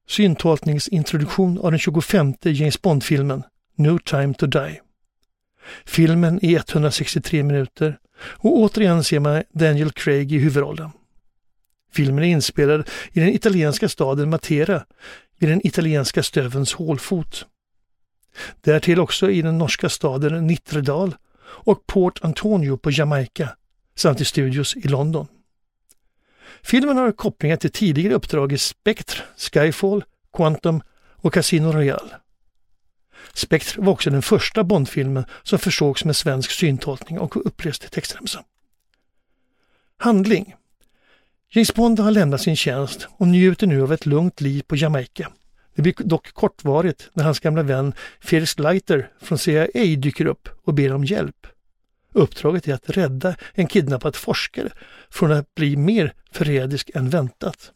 Syntolkningsintroduktion av den 25:e James Bond-filmen No Time to Die. Filmen är 163 minuter och återigen ser man Daniel Craig i huvudrollen. Filmen är inspelad i den italienska staden Matera vid den italienska stövens hålfot. Därtill också i den norska staden Nittredal och Port Antonio på Jamaica samt i studios i London. Filmen har kopplingar till tidigare uppdrag i Spectre, Skyfall, Quantum och Casino Royale. Spectre var också den första Bondfilmen som försågs med svensk syntolkning och upplöst textremsa. Handling. James Bond har lämnat sin tjänst och njuter nu av ett lugnt liv på Jamaica. Det blir dock kortvarigt när hans gamla vän Felix Leiter från CIA dyker upp och ber om hjälp. Uppdraget är att rädda en kidnappad forskare från att bli mer förrädisk än väntat.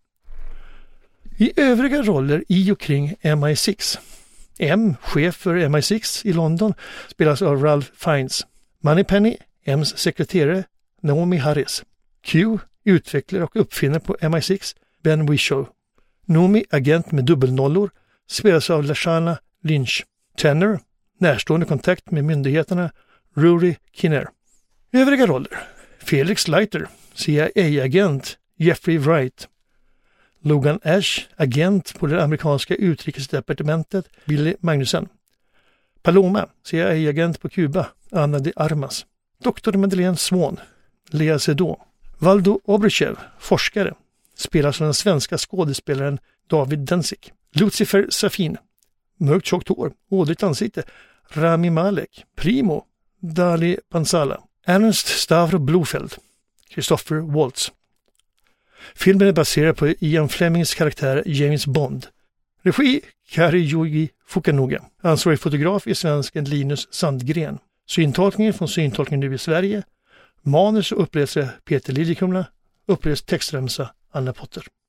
I övriga roller i och kring MI6. M, chef för MI6 i London, spelas av Ralph Fiennes. Moneypenny, M's sekreterare, Naomi Harris. Q, utvecklare och uppfinnare på MI6, Ben Whishaw. Noomi, agent med dubbelnollor, spelas av Lashana Lynch. Tanner, närstående kontakt med myndigheterna, Rory Kinnear. Övriga roller. Felix Leiter, CIA-agent, Jeffrey Wright. Logan Ash, agent på det amerikanska utrikesdepartementet, Billy Magnussen. Paloma, CIA-agent på Kuba, Ana de Armas. Dr. Madeleine Swan, Lea Seydoux. Valdo Obruchev, forskare, spelas av den svenska skådespelaren David Denzik. Lucifer Safin, mörkt tjockt hår, ådrigt ansikte, Rami Malek. Primo, Dali Pansala. Ernst Stavro Blofeld, Christopher Waltz. Filmen är baserad på Ian Flemings karaktär James Bond. Regi Kariyogi Fukunaga. Ansvarig fotograf är svensken Linus Sandgren. Syntolkningen från Syntolkning nu i Sverige. Manus och uppläsare Peter Liljekrona. Uppläst textremsa Anna Potter.